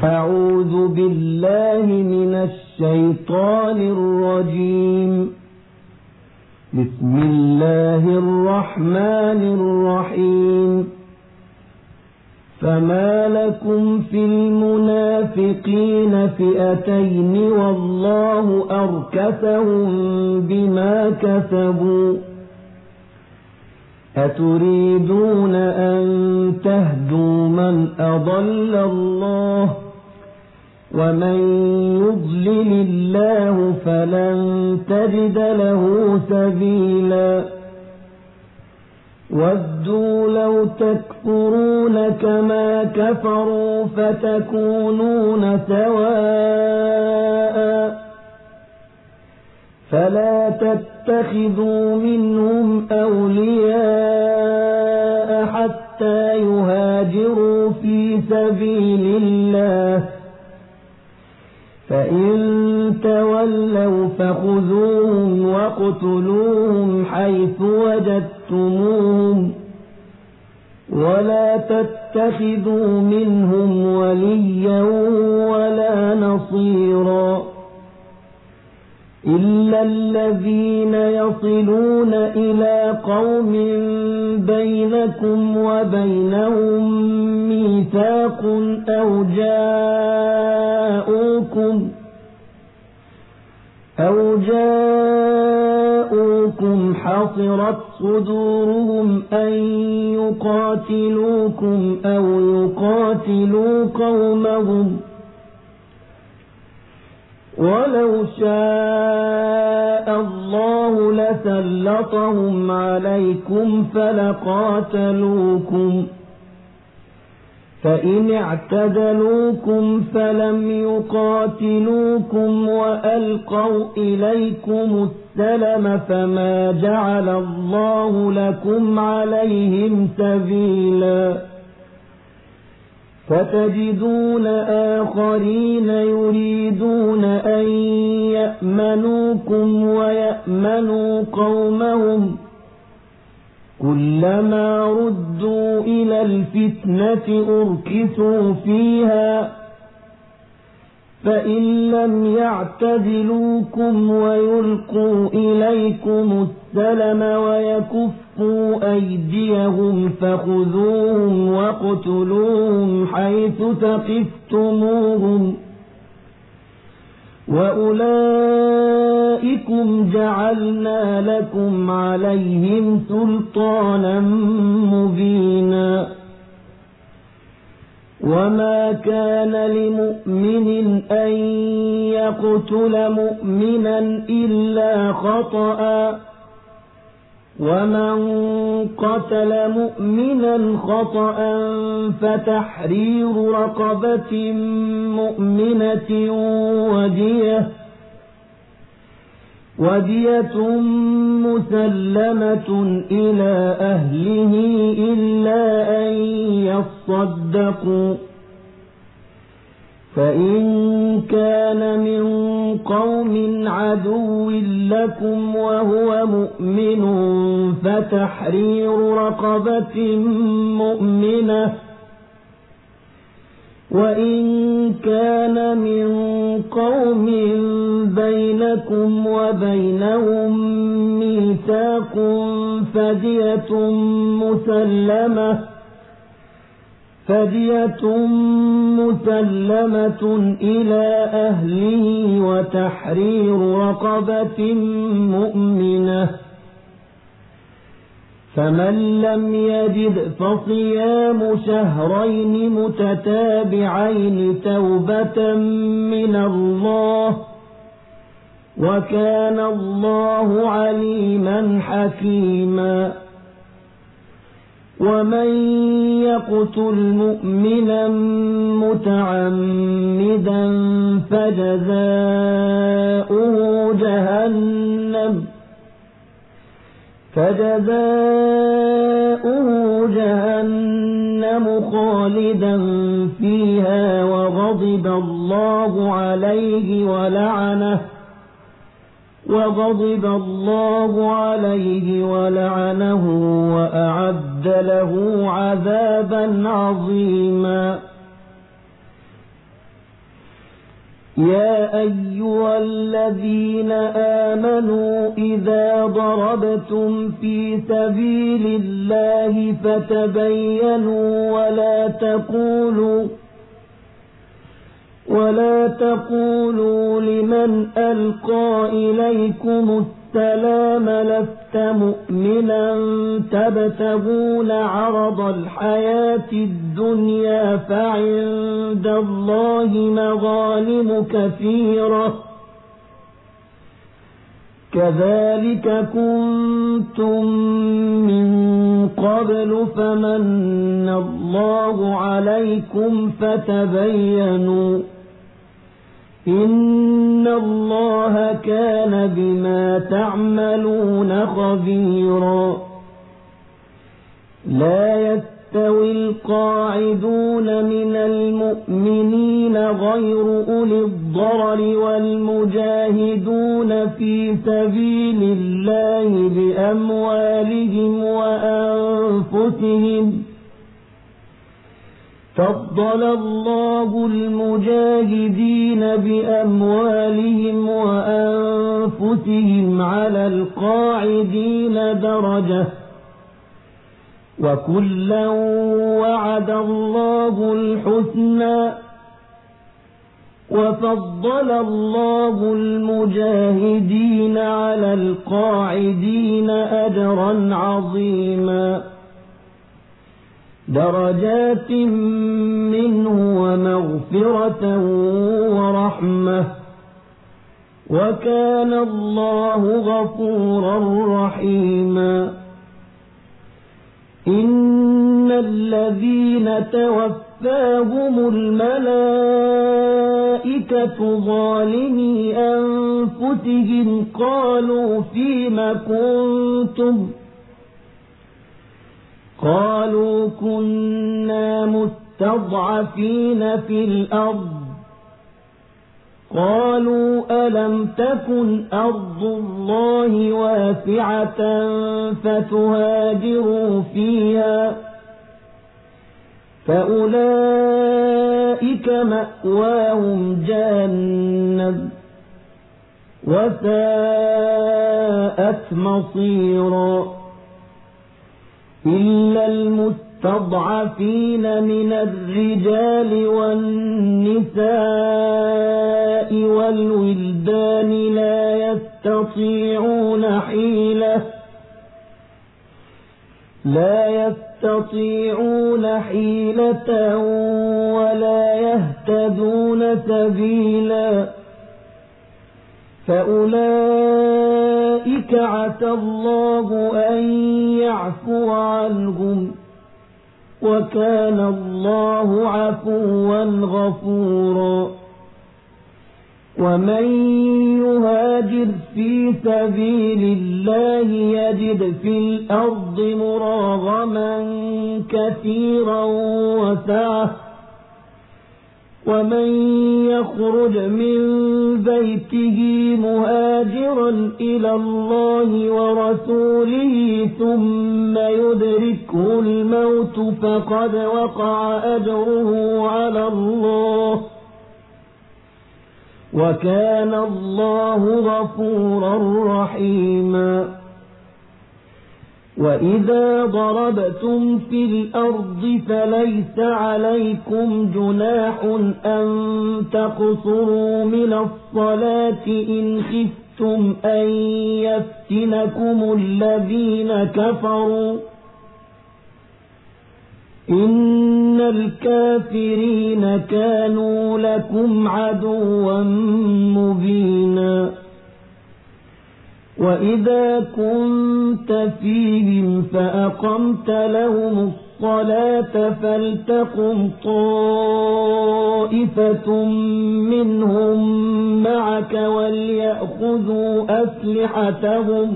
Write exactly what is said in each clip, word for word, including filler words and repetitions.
أعوذ بالله من الشيطان الرجيم. بسم الله الرحمن الرحيم. فما لكم في المنافقين فئتين والله أركسهم بما كسبوا أتريدون أن تهدوا من أضل الله ومن يضلل الله فلن تجد له سبيلا ودوا لو تكفرون كما كفروا فتكونون سواء فلا تتخذوا منهم أولياء حتى يهاجروا في سبيل الله فإن تولوا فخذوهم واقتلوهم حيث وجدتموهم ولا تتخذوا منهم وليا ولا نصيرا إلا الذين يصلون إلى قوم بينكم وبينهم ميثاق أو جاءوكم أو جاءوكم حصرت صدورهم أن يقاتلوكم أو يقاتلوا قومهم ولو شاء الله لسلطهم عليكم فلقاتلوكم فإن اعتزلوكم فلم يقاتلوكم وألقوا إليكم السلم فما جعل الله لكم عليهم سبيلا فتجدون آخرين يريدون أن يأمنوكم ويأمنوا قومهم كلما ردوا إلى الفتنة أركسوا فيها فإن لم يعتزلوكم ويلقوا إليكم السلم ويكفوا أيديهم فخذوهم واقتلوهم حيث ثقفتموهم وأولئكم جعلنا لكم عليهم سلطانا مبينا وما كان لمؤمن أن يقتل مؤمنا إلا خطأ ومن قتل مؤمنا خطأ فتحرير رقبة مؤمنة ودية ودية مسلمة إلى أهله إلا أن يصدقوا فإن كان من قوم عدو لكم وهو مؤمن فتحرير رقبة مؤمنة وإن كان من قوم بينكم وبينهم ميثاق فدية مسلمة فدية مسلمة إلى أهله وتحرير رقبة مؤمنة فمن لم يجد فصيام شهرين متتابعين توبة من الله وكان الله عليما حكيما ومن يقتل مؤمنا متعمدا فجزاؤه جهنم فجزاؤه جهنم خالدا فيها وغضب الله عليه ولعنه وغضب الله عليه ولعنه وأعد له عذابا عظيما يا أيها الذين آمنوا إذا ضربتم في سبيل الله فتبينوا ولا تقولوا ولا تقولوا لمن ألقى إليكم السلام لست مؤمنا تبتغون عرض الحياة الدنيا فعند الله مغانم كثيرة كذلك كنتم من قبل فمن الله عليكم فتبينوا إن الله كان بما تعملون خبيرا لا يستوي القاعدون من المؤمنين غير أولي الضرر والمجاهدون في سبيل الله بأموالهم وأنفسهم فضل الله المجاهدين بأموالهم وأنفسهم على القاعدين درجة وكلا وعد الله الحسنى وفضل الله المجاهدين على القاعدين أجرا عظيما درجات منه ومغفرة ورحمة وكان الله غفورا رحيما إن الذين توفاهم الملائكة ظالمي أنفسهم قالوا فيم كنتم قالوا كنا مستضعفين في الأرض قالوا ألم تكن أرض الله واسعة فتهاجروا فيها فأولئك مأواهم جهنم وساءت مصيرا إلا المستضعفين من الرجال والنساء والولدان لا يستطيعون حيلة لا يستطيعون حيلة ولا يهتدون سبيلا فأولئك عسى الله أن يعفو عنهم وكان الله عفوا غفورا ومن يهاجر في سبيل الله يجد في الأرض مراغما كثيرا وسعة ومن يخرج من بيته مهاجرا إلى الله ورسوله ثم يدركه الموت فقد وقع أجره على الله وكان الله غفورا رحيما وإذا ضربتم في الأرض فليس عليكم جناح أن تقصروا من الصلاة إن خفتم أن يفتنكم الذين كفروا إن الكافرين كانوا لكم عدوا مبينا وإذا كنت فيهم فأقمت لهم الصلاة فلتقم طائفة منهم معك وليأخذوا أسلحتهم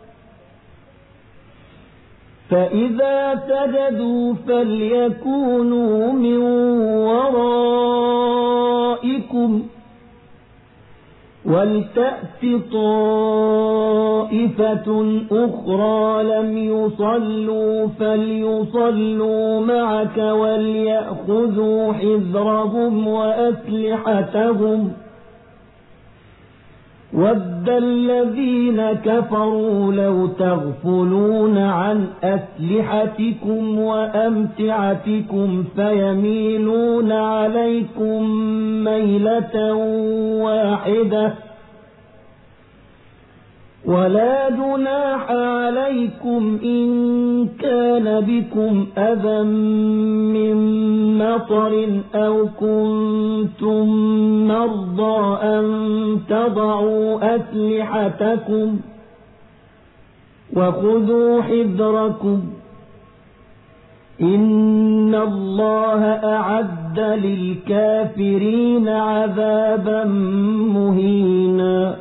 فإذا سجدوا فليكونوا من ورائكم ولتأت طائفة أخرى لم يصلوا فليصلوا معك وليأخذوا حذرهم وأسلحتهم وَدَّ الَّذِينَ كَفَرُوا لَوْ تَغْفُلُونَ عَنْ أَسْلِحَتِكُمْ وَأَمْتِعَتِكُمْ فَيَمِيلُونَ عَلَيْكُمْ مَيْلَةً وَاحِدَةً وَلَا جُنَاحَ عَلَيْكُمْ إِن كَانَ بِكُمْ أَذًى مِّن مَّطَرٍ أَوْ كُنتُم مَّرْضَىٰ أَن تَضَعُوا أَسْلِحَتَكُمْ وَخُذُوا حِذْرَكُمْ إِنَّ اللَّهَ أَعَدَّ لِلْكَافِرِينَ عَذَابًا مُّهِينًا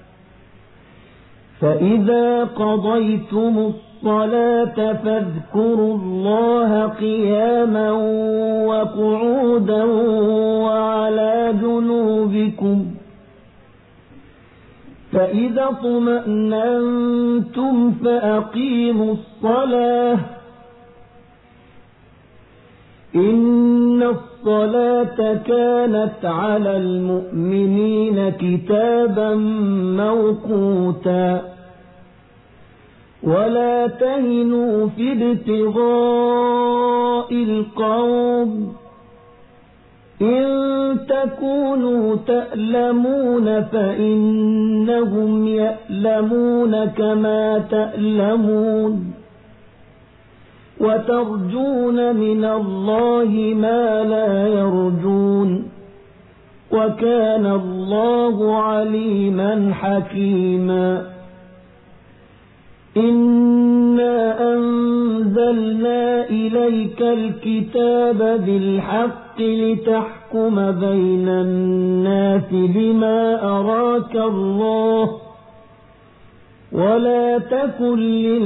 فَإِذَا قَضَيْتُمُ الصَّلَاةَ فاذكروا الله قياما وقعودا وعلى جنوبكم فإذا اطمأننتم فأقيموا الصلاة إن الصلاة كانت على المؤمنين كتابا موقوتا ولا تهنوا في ابتغاء القوم إن تكونوا تألمون فإنهم يألمون كما تألمون وترجون من الله ما لا يرجون وكان الله عليما حكيما إنا أنزلنا إليك الكتاب بالحق لتحكم بين الناس بما أراك الله ولا تكن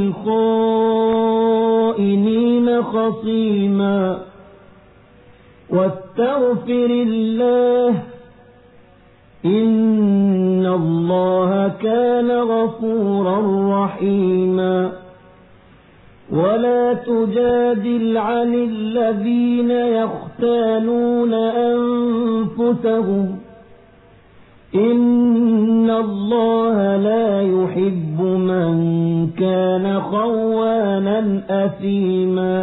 للخائنين خصيما واستغفر الله إن الله كان غفورا رحيما ولا تجادل عن الذين يختانون أنفسهم إن الله لا يحب من كان خوانا أثيما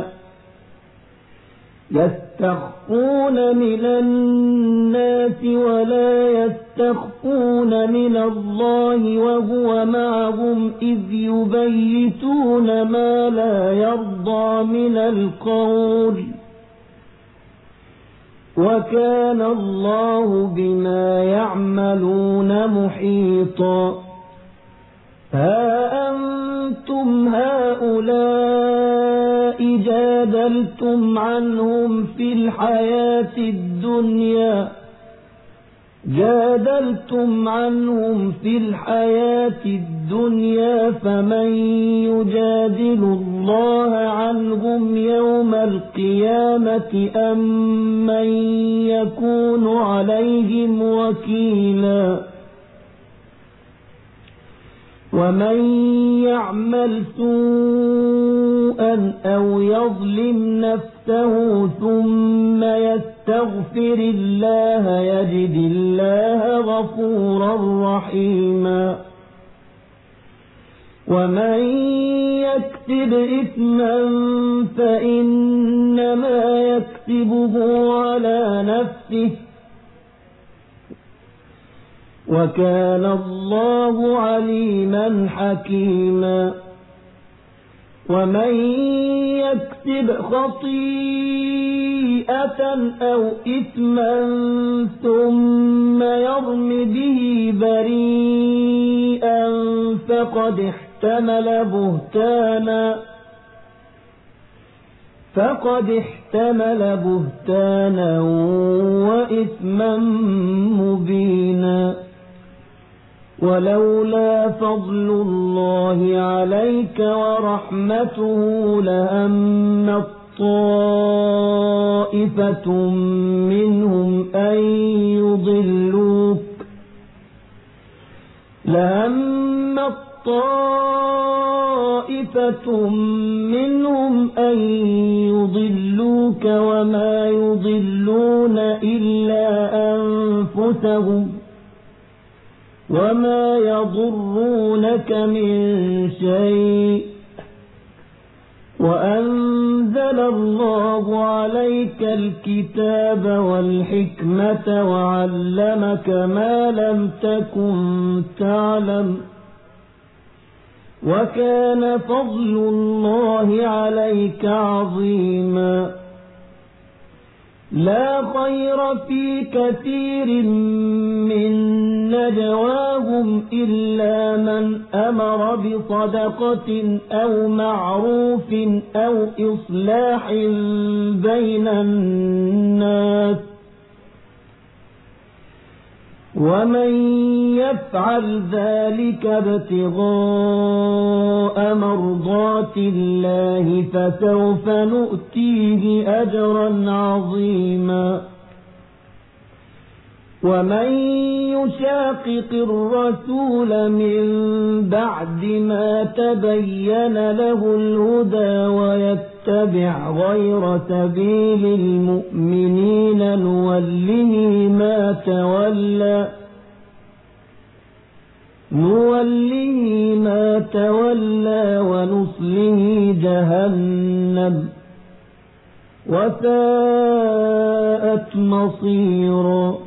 يستخفون من الناس ولا يستخفون من الله وهو معهم إذ يبيتون ما لا يرضى من القول وكان الله بما يعملون محيطا ها أنتم هؤلاء جادلتم عنهم في الحياة الدنيا جادلتم عنهم في الحياة الدنيا فمن يجادل الله عنهم يوم القيامة أم من يكون عليهم وكيلا ومن يعمل سوءا أو يظلم نفسه ثم يستغفر الله يجد الله غفورا رحيما ومن يكسب إثما فإنما يكسبه على نفسه وكان الله عليما حكيما ومن يكسب خطيئة أو إثما ثم يرم به بريئا فقد احتمل بهتانا فقد احتمل بهتانا وإثما مبينا ولولا فضل الله عليك ورحمته لهمت طائفة منهم أن يضلوك لهمت طائفة منهم أن يضلوك وما يضلون إلا أنفسهم وما يضرونك من شيء وأنزل الله عليك الكتاب والحكمة وعلمك ما لم تكن تعلم وكان فضل الله عليك عظيما لا خير في كثير من نجواهم إلا من أمر بصدقة أو معروف أو إصلاح بين الناس ومن يفعل ذلك ابتغاء مرضات الله فسوف نؤتيه أجرا عظيما ومن يشاقق الرسول من بعد ما تبين له الهدى ويتبع غير سبيل المؤمنين نوله ما تولى نوله ما تولى ونصله جهنم وساءت مصيرا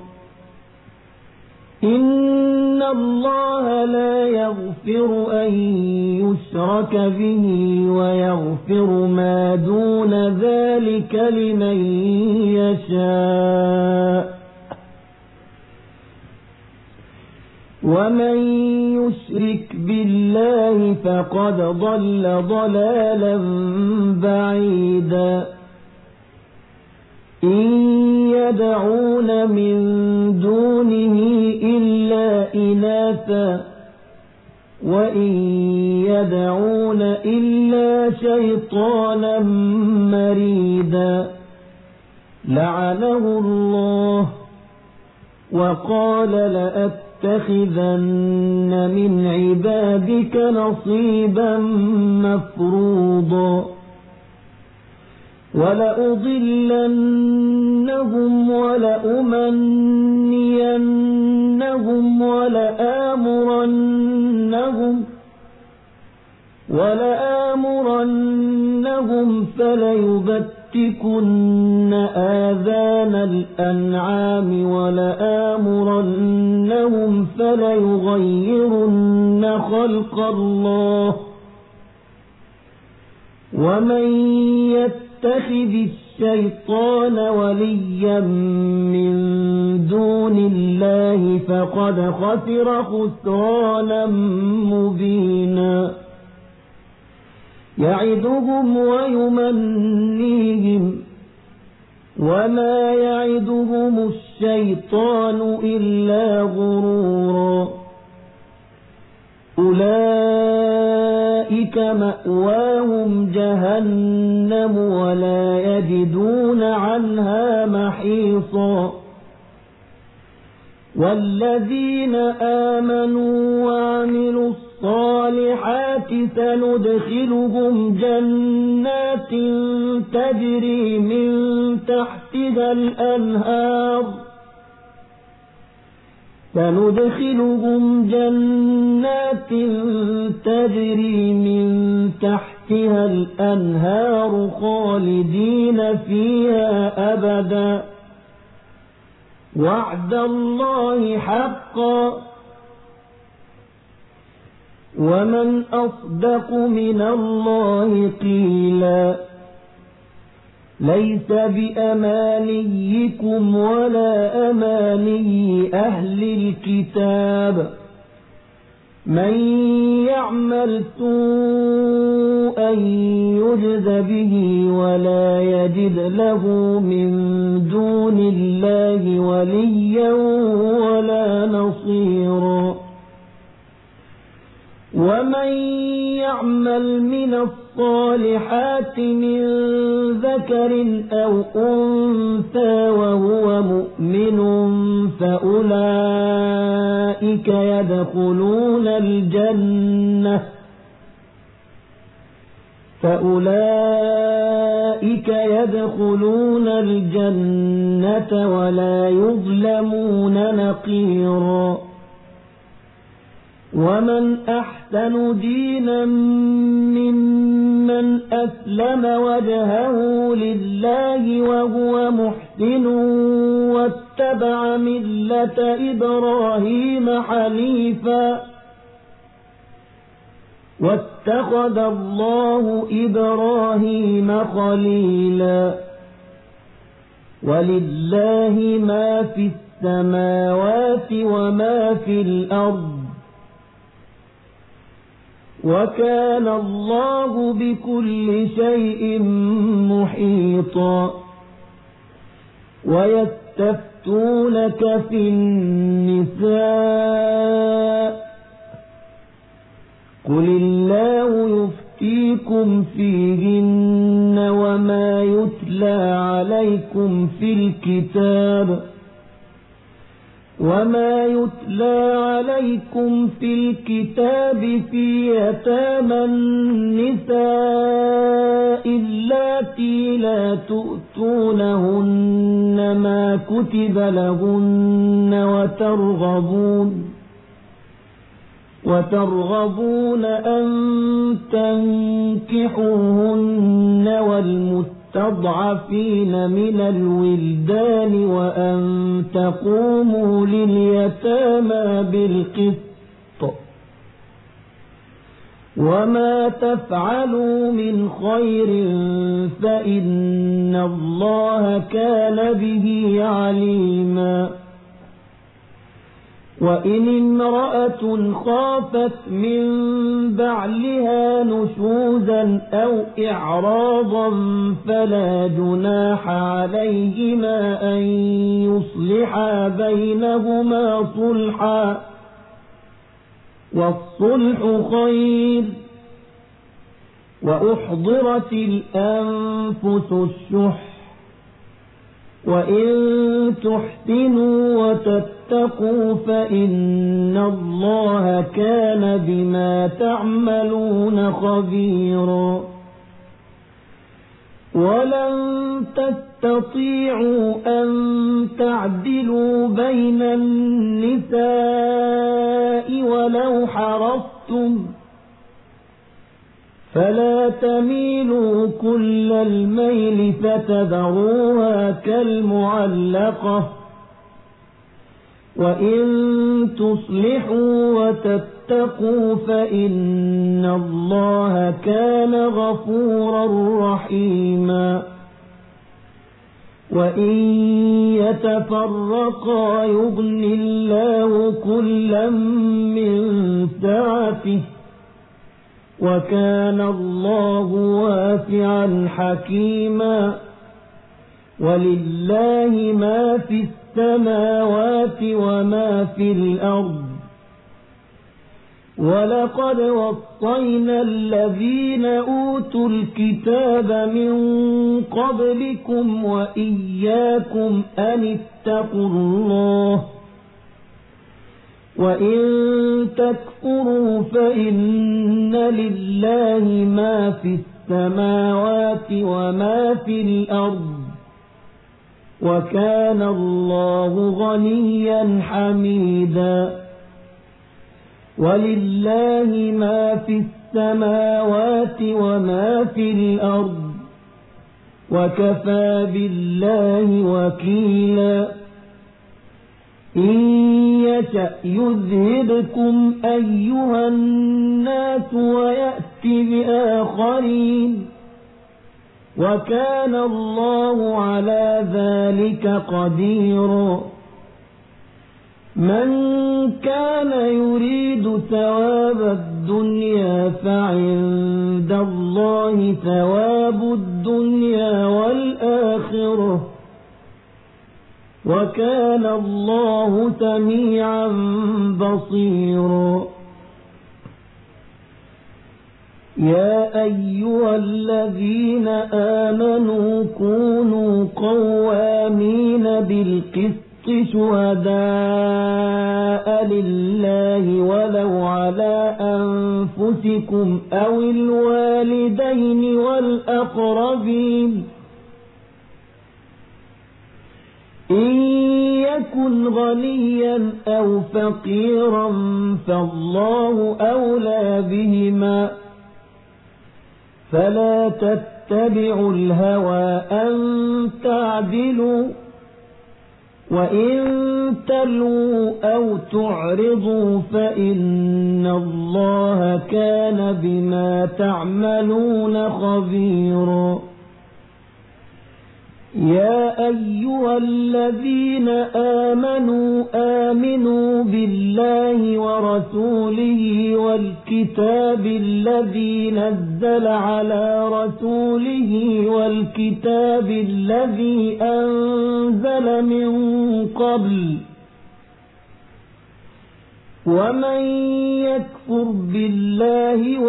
إن الله لا يغفر أن يشرك به ويغفر ما دون ذلك لمن يشاء ومن يشرك بالله فقد ضل ضلالا بعيدا إن يدعون من دونه إلا إناثا وإن يدعون إلا شيطانا مريدا لعنه الله وقال لأتخذن من عبادك نصيبا مفروضا ولأضلنهم ولأمنينهم ولآمرنهم ولآمرنهم فليبتكن آذان الأنعام ولآمرنهم فليغيرن خلق الله ومن يتخذ الشيطان وليا من دون الله فقد خسر خسرانا مبينا يعدهم ويمنيهم وما يعدهم الشيطان إلا غرورا أولئك مأواهم جهنم ولا يجدون عنها محيصا والذين آمنوا وعملوا الصالحات سندخلهم جنات تجري من تحتها الأنهار سندخلهم جنات تجري من تحتها الأنهار خالدين فيها أبدا وعد الله حقا ومن أصدق من الله قيلا ليس بأمانيكم ولا أماني أهل الكتاب من يعمل سوءا يجز به ولا يجد له من دون الله وليا ولا نصيرا ومن يعمل من الصالحات من ذكر أو أنثى وهو مؤمن فأولئك يدخلون الجنة فأولئك يدخلون الجنة ولا يظلمون نقيرا ومن أحسن دينا ممن أسلم وجهه لله وهو محسن واتبع ملة إبراهيم حنيفا واتخذ الله إبراهيم خليلا ولله ما في السماوات وما في الأرض وكان الله بكل شيء محيطا ويستفتونك في النساء قل الله يفتيكم فيهن وما يتلى عليكم في الكتاب وما يتلى عليكم في الكتاب في يتامى النساء اللاتي لا تؤتونهن ما كتب لهن وترغبون وترغبون أن تنكحوهن والمستضعفين من الولدان وأن تقوموا لليتامى بالقسط وما تفعلوا من خير فإن الله كان به عليما وإن امرأة خافت من بعلها نشوزا أو إعراضا فلا جناح عليهما أن يصلحا بينهما صلحا والصلح خير وأحضرت الأنفس الشح وإن تحسنوا وتتقوا فإن الله كان بما تعملون خبيرا ولن تستطيعوا أن تعدلوا بين النساء ولو حرصتم فلا تميلوا كل الميل فتذروها كالمعلقة وإن تصلحوا وتتقوا فإن الله كان غفورا رحيما وإن يتفرقا يغن الله كلا من سعته وكان الله واسعا حكيما ولله ما في السماوات وما في الأرض ولقد وصينا الذين أوتوا الكتاب من قبلكم وإياكم أن اتقوا الله وإن تكفروا فإن لله ما في السماوات وما في الأرض وكان الله غنيا حميدا ولله ما في السماوات وما في الأرض وكفى بالله وكيلا إن يشأ يذهبكم أيها الناس ويأت بآخرين وكان الله على ذلك قديرا من كان يريد ثواب الدنيا فعند الله ثواب الدنيا والآخرة وكان الله سميعا بصيرا يا أيها الذين آمنوا كونوا قوامين بالقسط شهداء لله ولو على أنفسكم أو الوالدين والأقربين إن يكن غنيا أو فقيرا فالله أولى بهما فلا تتبعوا الهوى أن تعدلوا وإن تلووا أو تعرضوا فإن الله كان بما تعملون خبيرا يا أيها الذين آمنوا آمنوا بالله ورسوله والكتاب الذي نزل على رسوله والكتاب الذي أنزل من قبل ومن يكفر بالله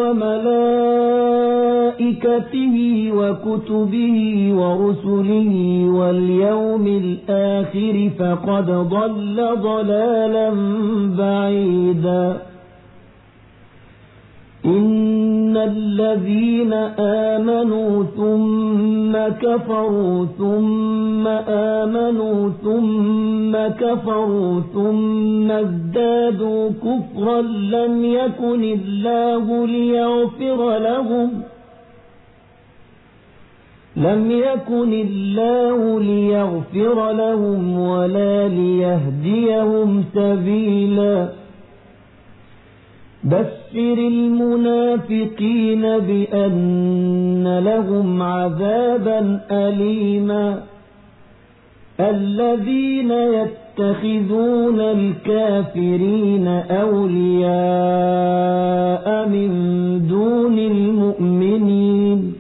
وملائكته وكتبه ورسله واليوم الآخر فقد ضل ضلالا بعيدا إن الذين آمنوا ثم كفروا ثم آمنوا ثم كفروا ثم ازدادوا كفرا لم يكن الله ليغفر لهم لم يكن الله ليغفر لهم ولا ليهديهم سبيلا بشر المنافقين بأن لهم عذابا أليما الذين يتخذون الكافرين أولياء من دون المؤمنين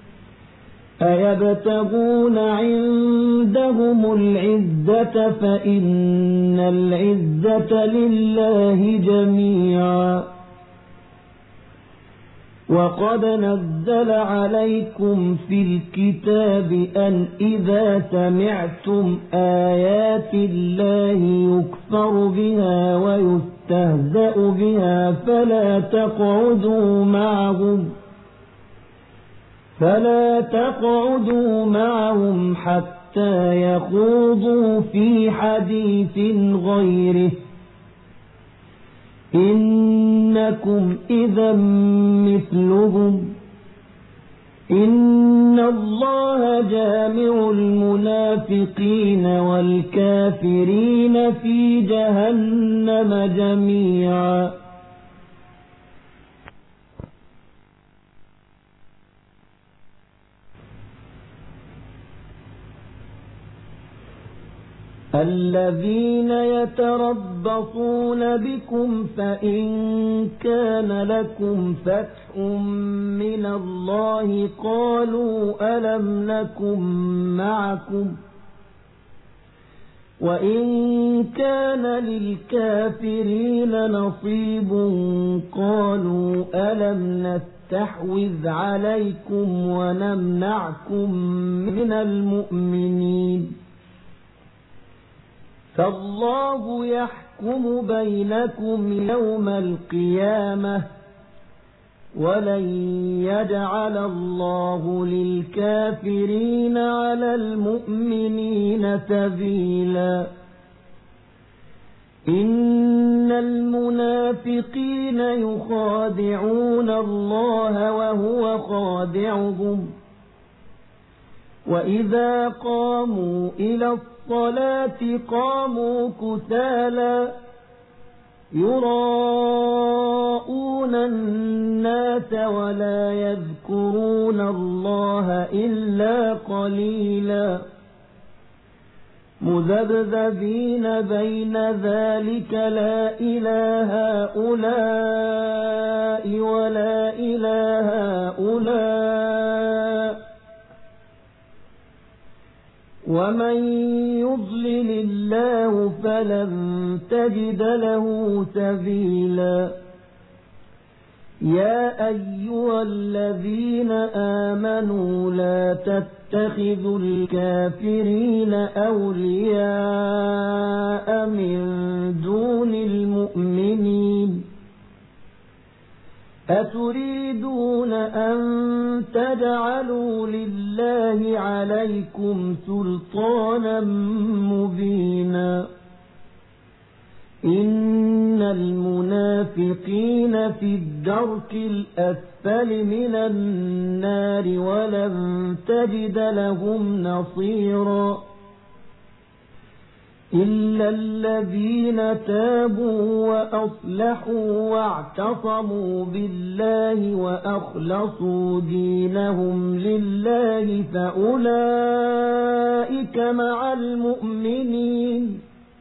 أيبتغون عندهم العزة فإن العزة لله جميعا وقد نزل عليكم في الكتاب أن إذا سمعتم آيات الله يكفر بها ويستهزأ بها فلا تقعدوا معهم فلا تقعدوا معهم حتى يخوضوا في حديث غيره إنكم إذا مثلهم إن الله جامع المنافقين والكافرين في جهنم جميعا الذين يتربصون بكم فإن كان لكم فتح من الله قالوا ألم نكن معكم وإن كان للكافرين نصيب قالوا ألم نستحوذ عليكم ونمنعكم من المؤمنين فالله يحكم بينكم يوم القيامة ولن يجعل الله للكافرين على المؤمنين سبيلا إن المنافقين يخادعون الله وهو خادعهم وإذا قاموا إلى الصلاة قاموا كسالى يراءون الناس ولا يذكرون الله إلا قليلا مذبذبين بين ذلك لا إله هؤلاء ولا إله هؤلاء ومن يضلل الله فلن تجد له سبيلا يا أيها الذين آمنوا لا تتخذوا الكافرين أولياء من دون المؤمنين أتريدون أن تجعلوا لله عليكم سلطانا مبينا إن المنافقين في الدرك الأسفل من النار ولن تجد لهم نصيرا إلا الذين تابوا وأصلحوا واعتصموا بالله وأخلصوا دينهم لله فأولئك مع المؤمنين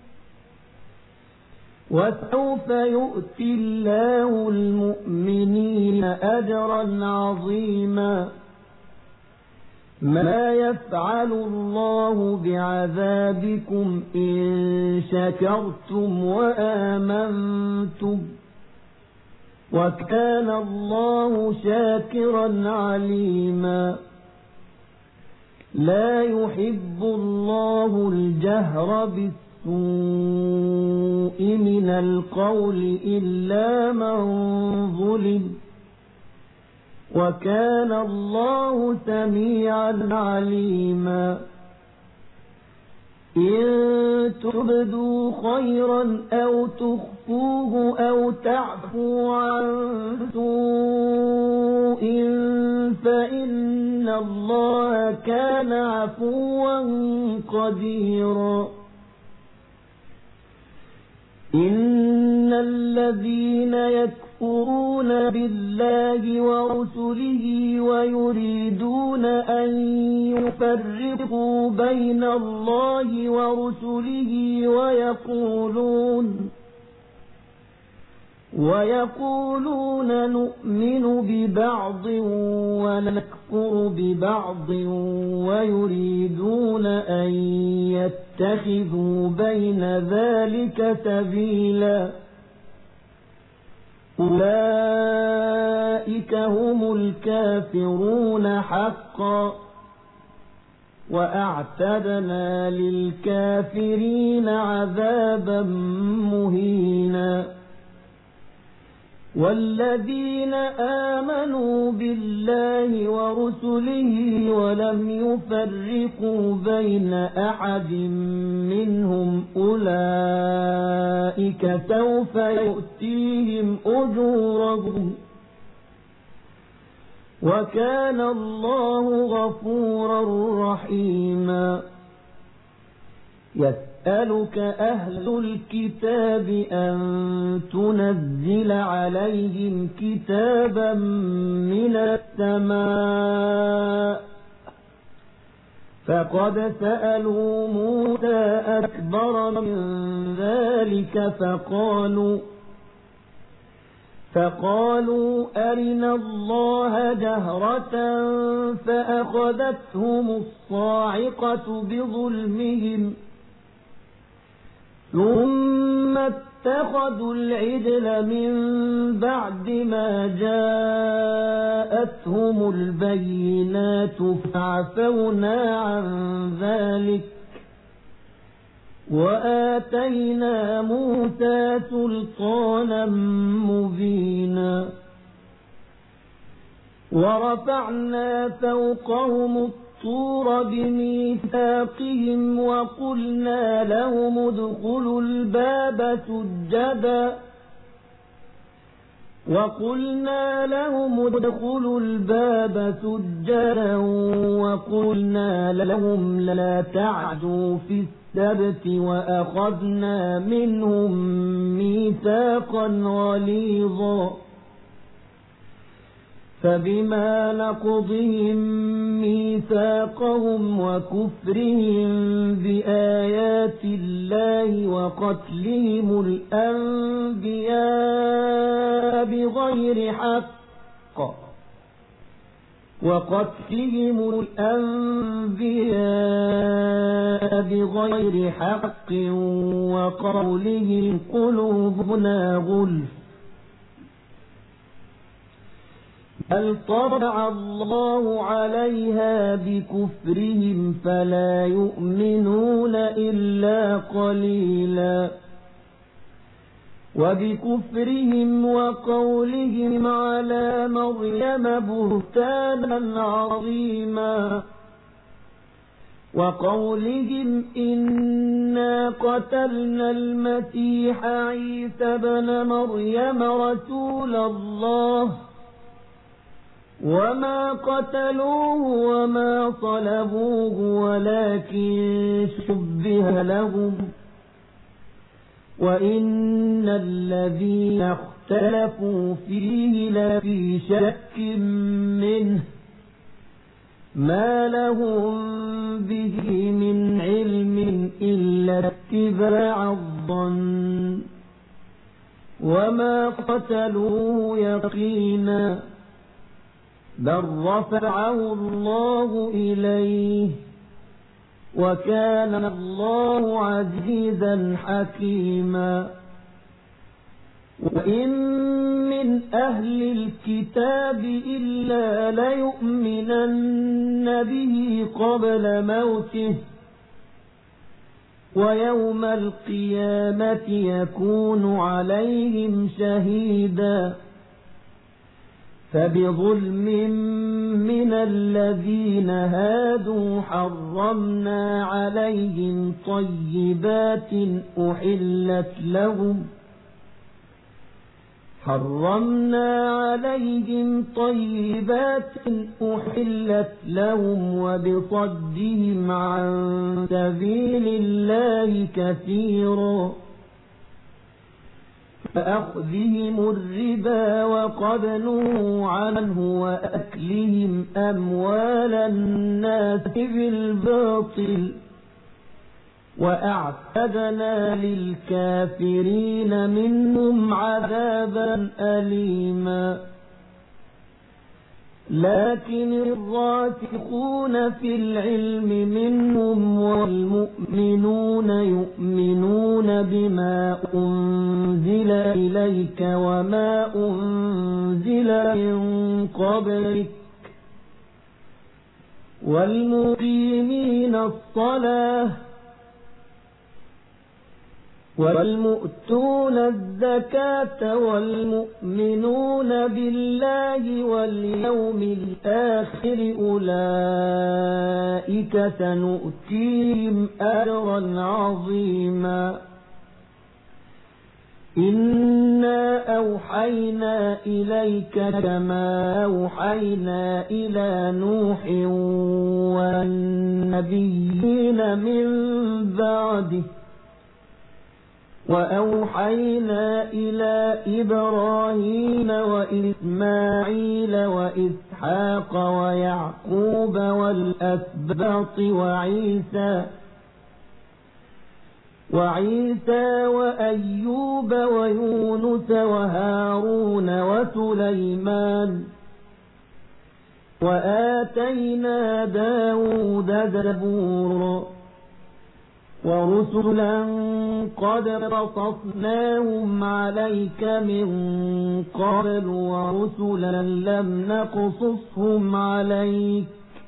وسوف يؤتي الله المؤمنين أجرا عظيما ما يفعل الله بعذابكم إن شكرتم وآمنتم وكان الله شاكرا عليما لا يحب الله الجهر بالسوء من القول إلا من ظلم وكان الله سميعا عليما إن تبدوا خيرا أو تخفوه أو تعفوا عن سوء فإن الله كان عفوا قديرا إن الذين يكفرون بالله ورسله ويريدون أن يفرقوا بين الله ورسله ويقولون ويقولون نؤمن ببعض ونكفر ببعض ويريدون أن يتخذوا بين ذلك سبيلا أولئك هم الكافرون حقا وأعتدنا للكافرين عذابا مهينا والذين آمنوا بالله ورسله ولم يفرقوا بين أحد منهم أولئك سوف يؤتيهم أجورهم وكان الله غفورا رحيما يسألك أهل الكتاب أن تنزل عليهم كتابا من السماء فقد سألوا موسى أكبر من ذلك فقالوا فقالوا أرنا الله جهرة فأخذتهم الصاعقة بظلمهم ثم اتخذوا العجل من بعد ما جاءتهم البينات فعفونا عن ذلك وآتينا موسى سلطانا مبينا ورفعنا فوقهم الطور بميثاقهم وقلنا لهم ادخلوا الباب سجدا وقلنا لهم ادخلوا الباب سجدا وقلنا لهم لا تعدوا في السبت وأخذنا منهم ميثاقا غليظا فبما نقضهم ميثاقهم وكفرهم بآيات الله وقتلهم الأنبياء بغير حق وقتلهم الأنبياء بغير حق وقولهم قلوبنا غلف بل طبع الله عليها بكفرهم فلا يؤمنون إلا قليلا وبكفرهم وقولهم على مريم بهتانا عظيما وقولهم إنا قتلنا المسيح عيسى بن مريم رسول الله وما قتلوه وما صلبوه ولكن شبه لهم وإن الذين اختلفوا فيه لفي شك منه ما لهم به من علم إلا اتباع الظن وما قتلوه يقينا بل رفعه الله إليه وكان الله عزيزا حكيما وإن من أهل الكتاب إلا ليؤمنن به قبل موته ويوم القيامة يكون عليهم شهيدا فبظلم من الذين هادوا حرمنا عليهم طيبات أحلت لهم حرمنا عليهم طيبات أحلت لهم وبصدهم عن سبيل الله كثيرا فأخذهم الربا وقد نهوا عنه وأكلهم أموال الناس بالباطل وأعتدنا للكافرين منهم عذابا أليما لكن الراسخون في العلم منهم والمؤمنون يؤمنون بما أنزل إليك وما أنزل من قبلك والمقيمين الصلاة والمؤتون الزكاة والمؤمنون بالله واليوم الآخر أولئك سنؤتيهم أجرا عظيما إنا أوحينا إليك كما أوحينا إلى نوح والنبيين من بعده وأوحينا إلى إبراهيم وإسماعيل وإسحاق ويعقوب والأسباط وعيسى وعيسى وأيوب ويونس وهارون وسليمان وآتينا داود زبورا ورسلا قد قصصناهم عليك من قبل ورسلا لم نقصصهم عليك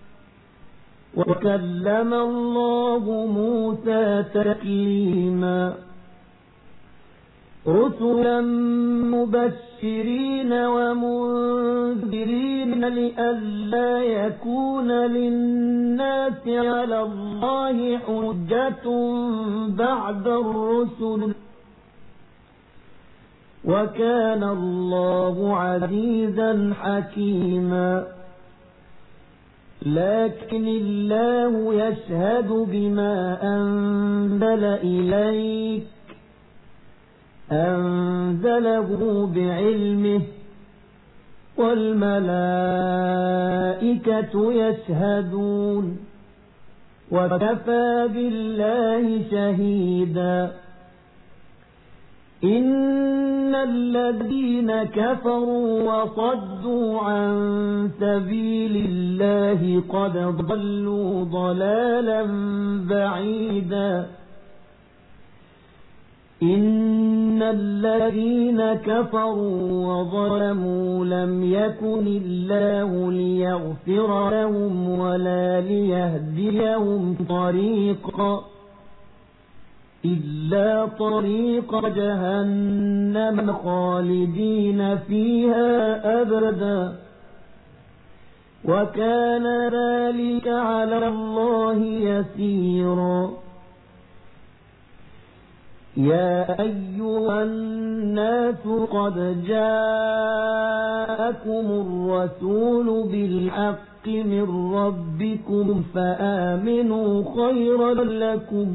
وكلم الله موسى تكليما رسلا مبشرين ومنذرين لئلا يكون للناس على الله حجة بعد الرسل وكان الله عزيزا حكيما لكن الله يشهد بما أنزل إليك أنزله بعلمه والملائكة يشهدون وكفى بالله شهيدا إن الذين كفروا وصدوا عن سبيل الله قد ضلوا ضلالا بعيدا إن الذين كفروا وظلموا لم يكن الله ليغفر لهم ولا ليهديهم طريقا إلا طريق جهنم خالدين فيها أبدا وكان ذلك على الله يسيرا. يا أيها الناس قد جاءكم الرسول بالحق من ربكم فآمنوا خيرا لكم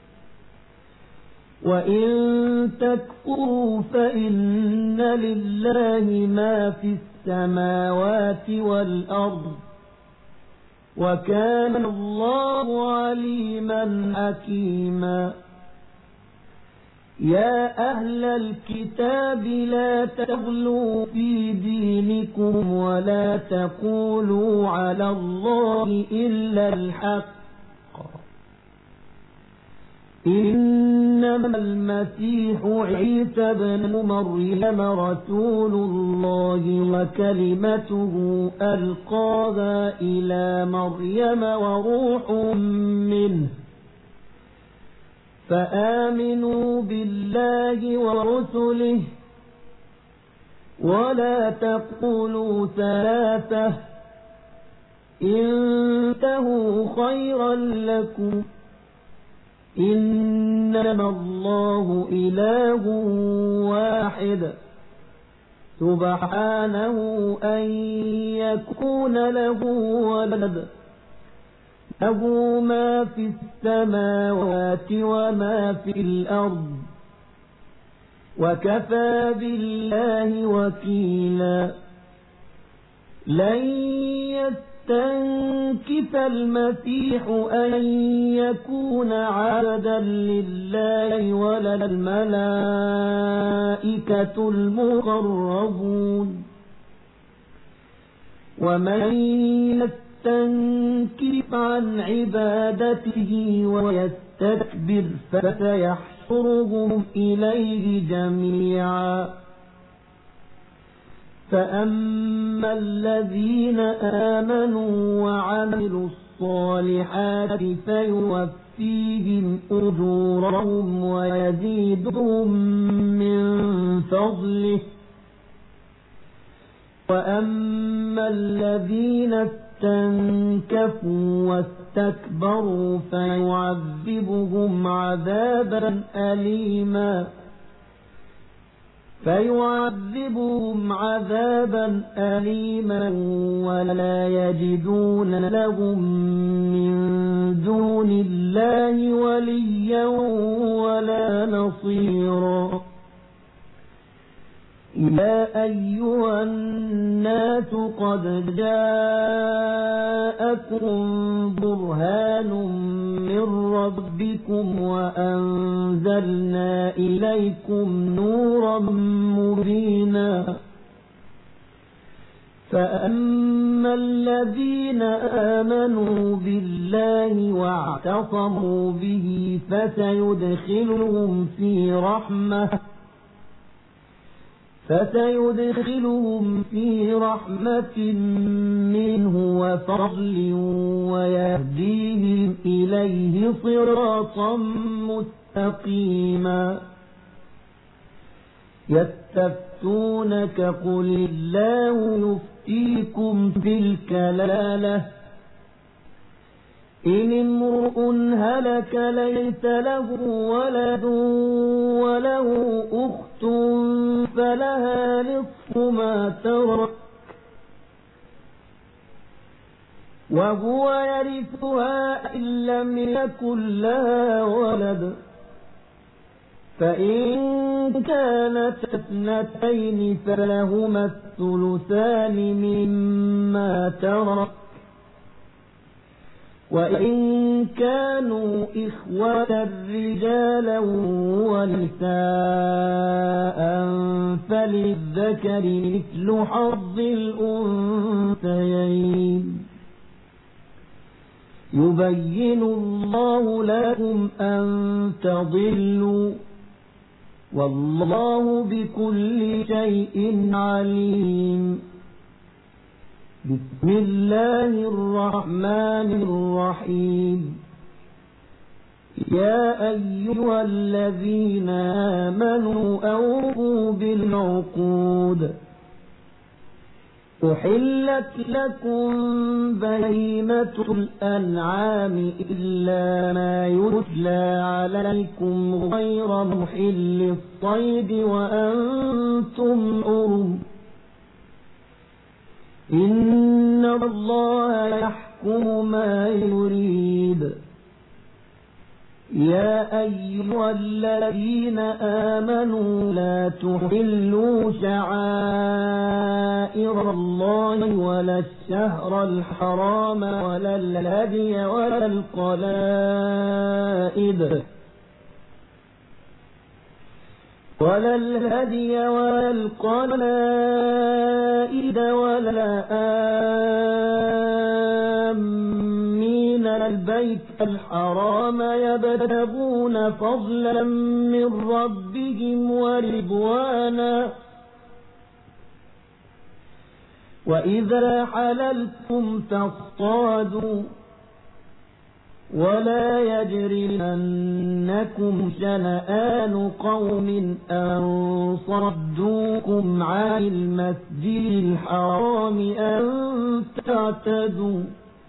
وإن تكفروا فإن لله ما في السماوات والأرض وكان الله عليما حكيما. يا أهل الكتاب لا تغلوا في دينكم ولا تقولوا على الله إلا الحق إنما المسيح عيسى بن مريم رسول الله وكلمته ألقاها إلى مريم وروح منه فآمنوا بالله ورسله ولا تقولوا ثلاثة انتهوا خيرا لكم إنما الله إله واحد سبحانه أن يكون له ولد له ما في السماوات وما في الأرض وكفى بالله وكيلا. لن يستنكف المسيح أن يكون عبدا لله ولا الملائكة المقربون ومن يستنكف عن عبادته ويستكبر فسيحشرهم إليه جميعا. فأما الذين آمنوا وعملوا الصالحات فيوفيهم أجورهم ويزيدهم من فضله وأما الذين استنكفوا واستكبروا فيعذبهم عذابا أليما فيعذبهم عذابا أليما ولا يجدون لهم من دون الله وليا ولا نصيرا. يا أيها الناس قد جاءكم برهان من ربكم وأنزلنا إليكم نورا مبينا. فأما الذين آمنوا بالله واعتصموا به فسيدخلهم في رحمة فسيدخلهم في رحمة منه وفضل ويهديهم إليه صراطا مستقيما. يستفتونك قل الله يفتيكم في الكلالة إن امرؤ هلك ليس له ولد وله أخت فلها نصف ما ترك وهو يرثها إن لم يكن لها ولد فإن كانت اثنتين فلهما الثلثان مما ترك وإن كانوا إخوة رجالا ونساء فللذكر مثل حظ الأنثيين يبين الله لكم أن تضلوا والله بكل شيء عليم. بسم الله الرحمن الرحيم. يا أيها الذين آمنوا أوفوا بالعقود أحلت لكم بهيمة الأنعام إلا ما يتلى عليكم غير محل الصيد وأنتم حرم إن الله يحكم ما يريد يا أيها الذين آمنوا لا تحلوا شعائر الله ولا الشهر الحرام ولا الهدي ولا القلائد ولا الهدي ولا القلائد ولا آمين البيت الحرام يبتغون فضلا من ربهم ورضوانا وإذا حللتم فاصطادوا ولا يجرمنكم شنآن قوم أن صدوكم عن المسجد الحرام أن تعتدوا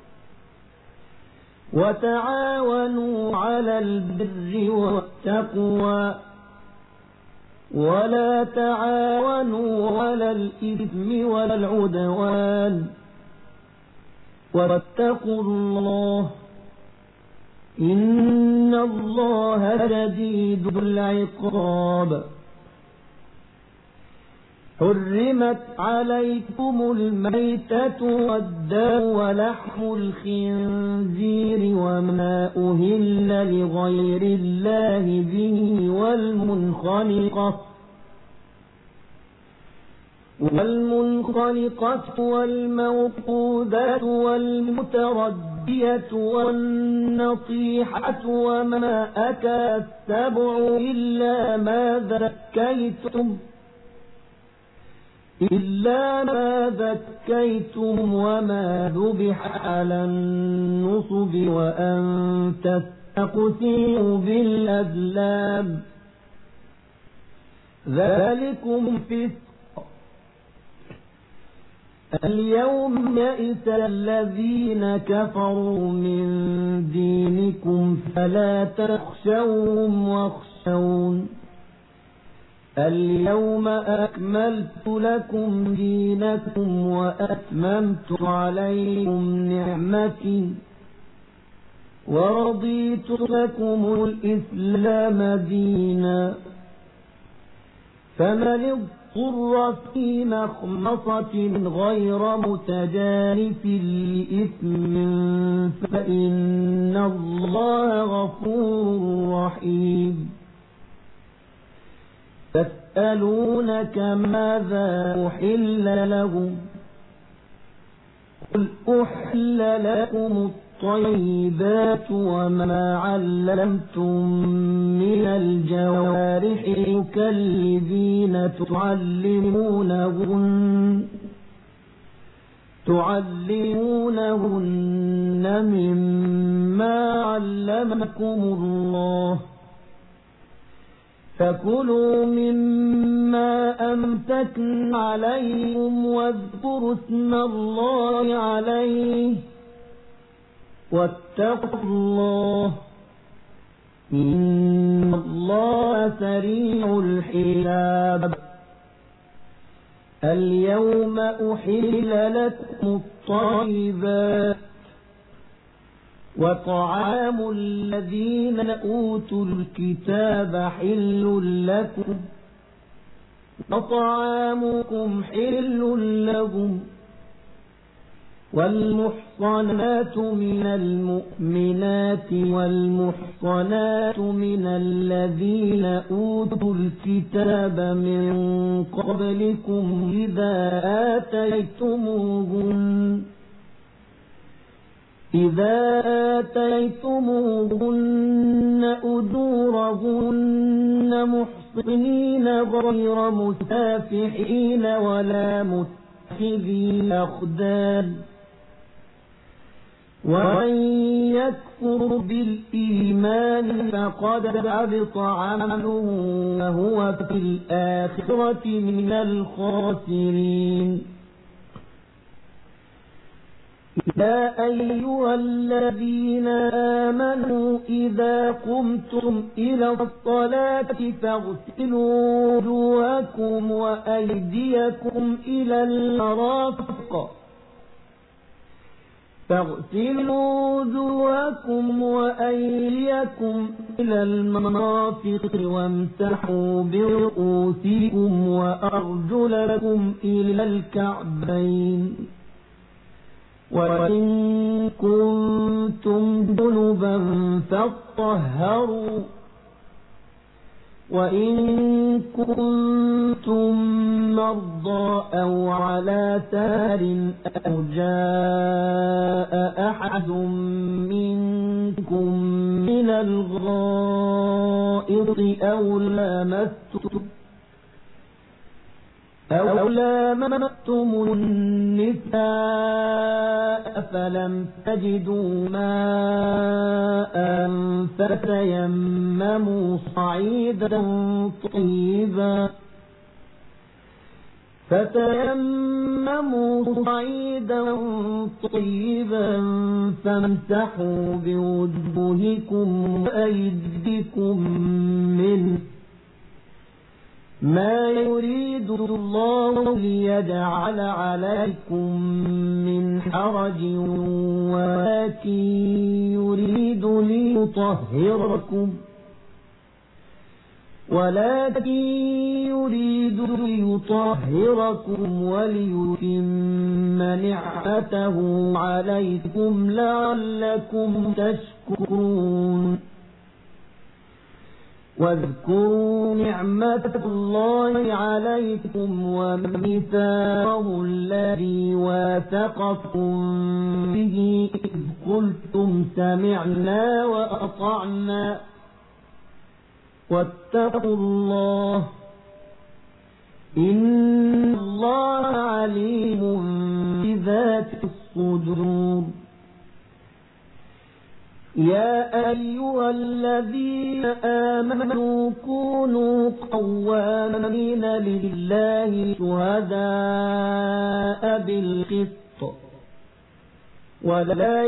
وتعاونوا على البر والتقوى ولا تعاونوا على الإثم والعدوان واتقوا الله إن الله شديد العقاب حرمت عليكم الميتة والدم ولحم الخنزير وما أهل لغير الله به والمنخنقة والمنخنقة والموقوذة والمتردية والنطيحة وما أكل السبع إلا ما ذكيتم إلا ما ذكيتم وما ذبح على النصب وأن تستقسموا بالأزلام ذلكم فسق اليوم يئس الذين كفروا من دينكم فلا تخشوهم واخشون اليوم أكملت لكم دينكم وأتممت عليكم نعمتي ورضيت لكم الإسلام دينا فمن اضطر في مخمصة غير متجانف لإثم فإن الله غفور رحيم تسألونك ماذا أحل لهم قل أحل لكم الطيبات وما علمتم من الجوارح مكلبين تعلمونهن تعلمونهن مما علمكم الله فكلوا مما أمسكن عليكم واذكروا اسم الله عليه واتقوا الله إن الله سريع الحساب اليوم أحل لكم الطيبات وطعام الذين أوتوا الكتاب حل لكم وطعامكم حل لهم والمحصنات من المؤمنات والمحصنات من الذين أوتوا الكتاب من قبلكم إذا آتيتموهن إذا آتيتموهن أجورهن محصنين غير مسافحين ولا متخذي أخدان ومن يكفر بالإيمان فقد حبط عمله وهو في الآخرة من الخاسرين. يا أيها الذين آمنوا إذا قمتم إلى الصلاة فاغسلوا وجوهكم وأيديكم إلى المرافق فاغسلوا وجوهكم وأيديكم إلى المرافق وامسحوا برؤوسكم وأرجلكم إلى الكعبين وإن كنتم جنبا فاطهروا وإن كنتم مرضى أو على سفر أو جاء أحد منكم من الغائط أو لامستم أو لامستم النساء فلم تجدوا ماء فتيمموا صعيدا طيبا فتيمموا صعيدا طيبا فامسحوا بوجوهكم وأيديكم منه ما يريد الله ليجعل عليكم من حرج ولكن يريد ليطهركم ولكن يريد ليطهركم وليتم نعمته عليكم لعلكم تشكرون. واذكروا نعمة الله عليكم وميثاقه الذي واثقكم به إذ قلتم سمعنا وأطعنا واتقوا الله إن الله عليم بذات الصدور. يا أيها الذين آمنوا كونوا قوامين لله شهداء بالقسط ولا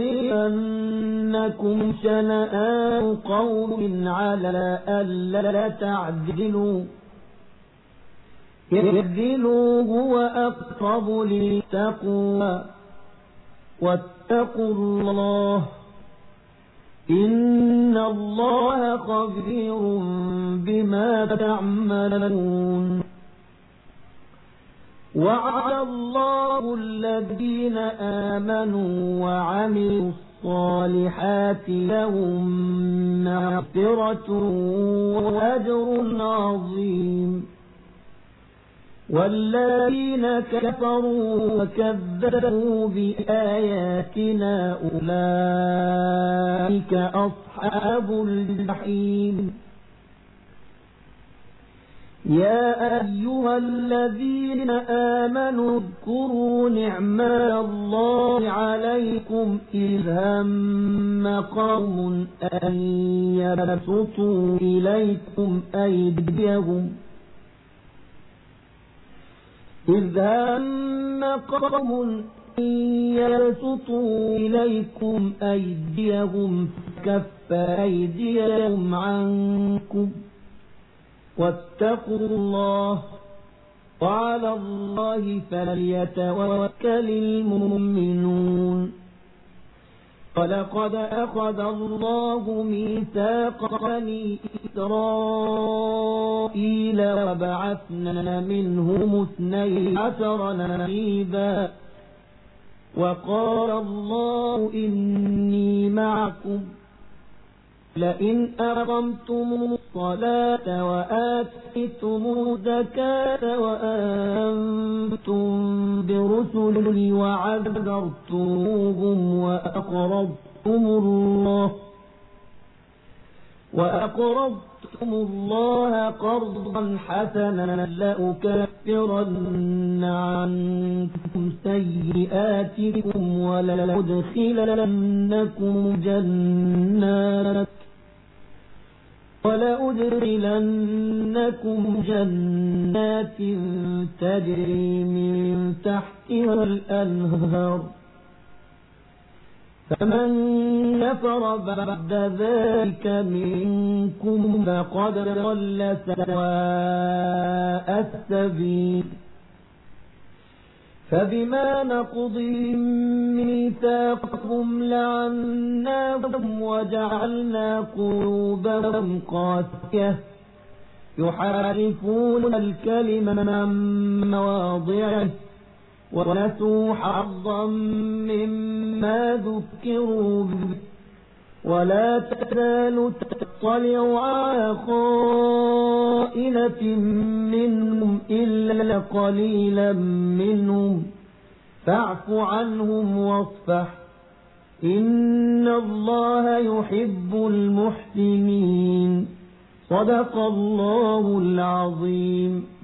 يجرمنكم شنآن قوم على ألا تعدلوا اعدلوا هو أقرب للتقوى واتقوا الله إن الله خبير بما تعملون. وعد الله الذين آمنوا وعملوا الصالحات لهم مغفرة وأجر عظيم. والذين كفروا وكذبوا بآياتنا أولئك أصحاب الجحيم. يا أيها الذين آمنوا اذكروا نعمة الله عليكم إذ هم قوم أن يبسطوا إليكم أيديهم إذ هم قوم أن يبسطوا إليكم أيديهم فكف أيديهم عنكم واتقوا الله وعلى الله فليتوكل المؤمنون. ولقد أخذ الله ميثاق بني إسرائيل وبعثنا منهم اثني عشر نقيبا وقال الله إني معكم لئن أقمتم الصلاة وآتيتم الزكاة وآمنتم برسلي وعذرتموهم وأقرضتم الله وأقرضتم الله قرضا حسنا لأكفرن عنكم سيئاتكم ولأدخلنكم جنات ولأدخلنكم جنات تجري من تحتها الأنهار فمن كفر بعد ذلك منكم فقد ضل سواء السبيل فبما نقضهم ميثاقهم لعناهم وجعلنا قلوبهم قاسية يحرفون الكلم عن مواضعه ونسوا حظا مما ذكروا به ولا تزال تطلع على خائنة منهم إلا قليلا منهم فاعف عنهم واصفح إن الله يحب المحسنين صدق الله العظيم.